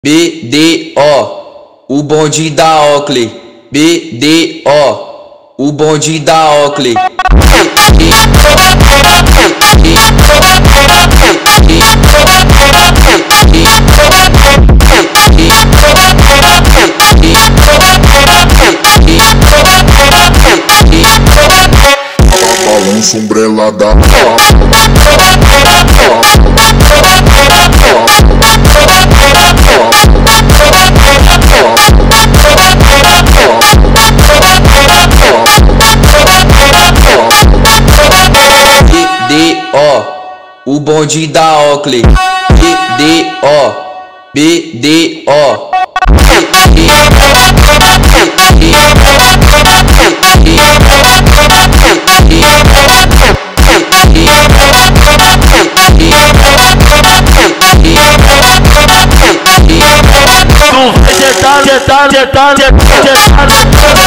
BDO, o bonde da Oakley. BDO, o bonde da Oakley. Balança umbrella da BDO, o bonde da Oakley. BDO, BDO. Tu vai sentar